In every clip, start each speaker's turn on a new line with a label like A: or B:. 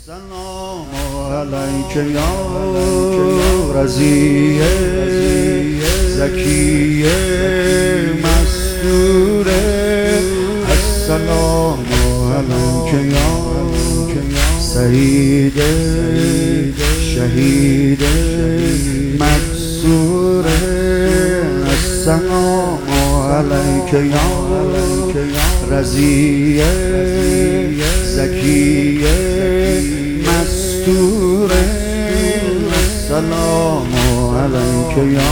A: السلام علیک یا رضی زکی مستور. السلام علیک یا سعید شهید منصور. السلام علیک یا رضی زکی مستور. السلام علیک یا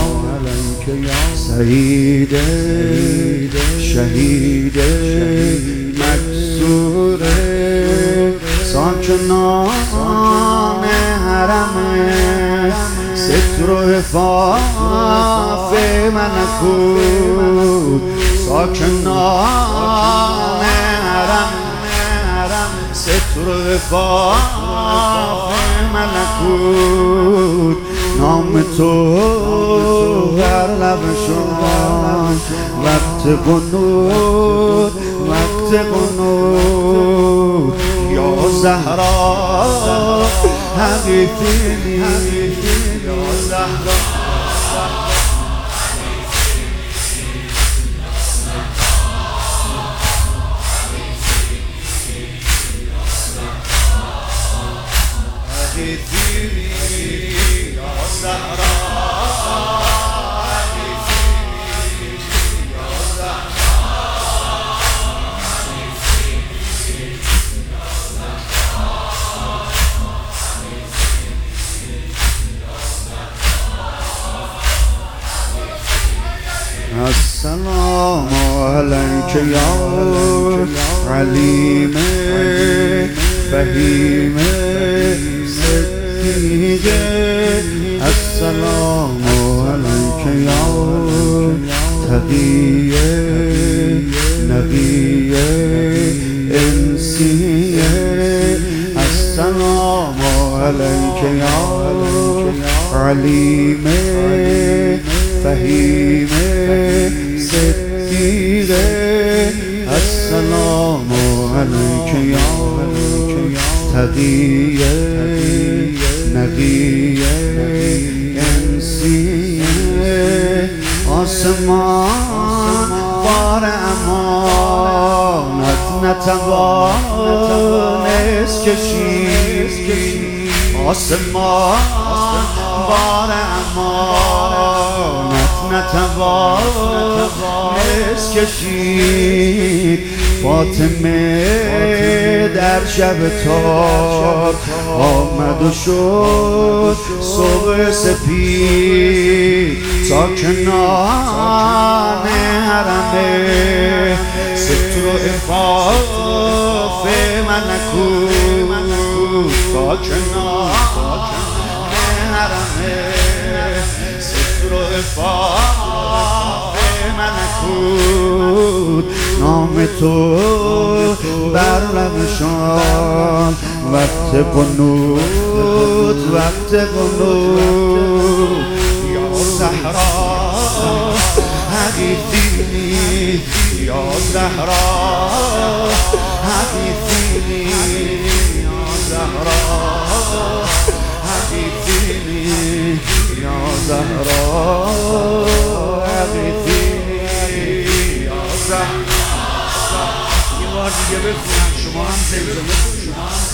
A: سعید شهید منصور. ساکنان حرم ستر و حفاظ ملکوت. ساکنان حرم ستر و حفاظ ملکوت. نام تو بر لبشان وقت قنوت یا زهرا حقیقی یا زهرا السلام علیک یا علیم فهیم صدیق. السلام علیک یا تقی نقی انسی. السلام علیک یا علیم فهیم صدیق. السلام علیک یا تقی نقی انسی. آسمان بار امانت نتوانست کشید. آسمان بار امانت نتوانست کشید. فاطمه در شب تار آمد و شد صبح سپید. ساکنان حرم ستر و عفاف ملکوت. ساکنان حرم ستر و عفاف ملکوت. نام تو بر لبشان وقت قنوت یا زهرا حقیقی یا زهرا حقیقی یا زهرا حقیقی یا زهرا حقیقی یا زهرا. یه بار دیگه بخونم شما هم زمزمه کنید.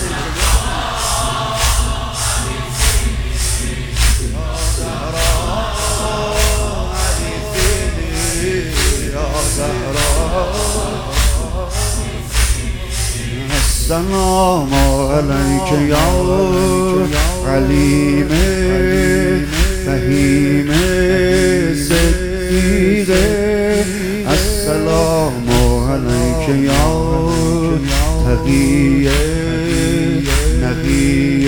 A: السلام علیک یا علیم فهیم صدیق. السلام علیک یا تقی نقی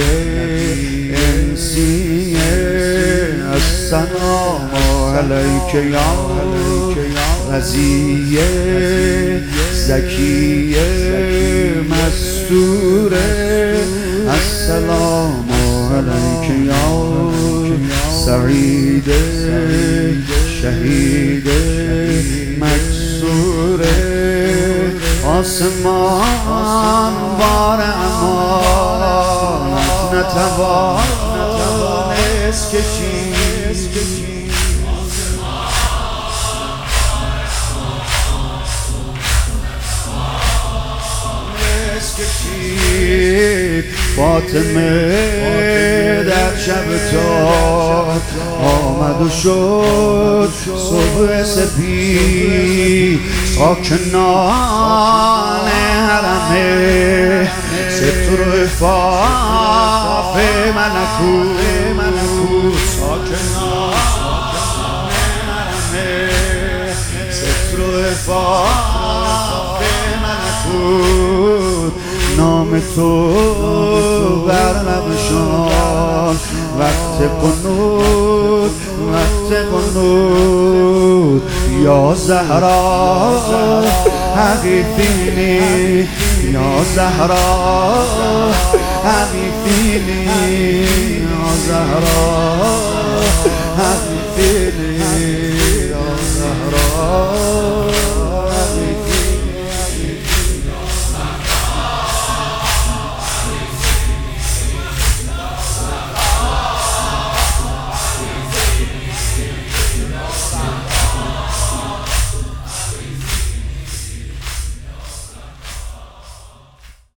A: انسی. السلام علیک یا رضی زکی مستور. السلام علیک یا سعید شهید منصور. آسمان بار امان نتوانست کشید فاطمه در شب تار آمد و شد صبح سپید ساکنان حرم ست و رفاف ملکوت ساکنان حرم ست و رفاف ملکوت نام تو بر لبشان وقت قنوت یا زهرا حقیقینی یا زهرا حقیقینی یا زهرا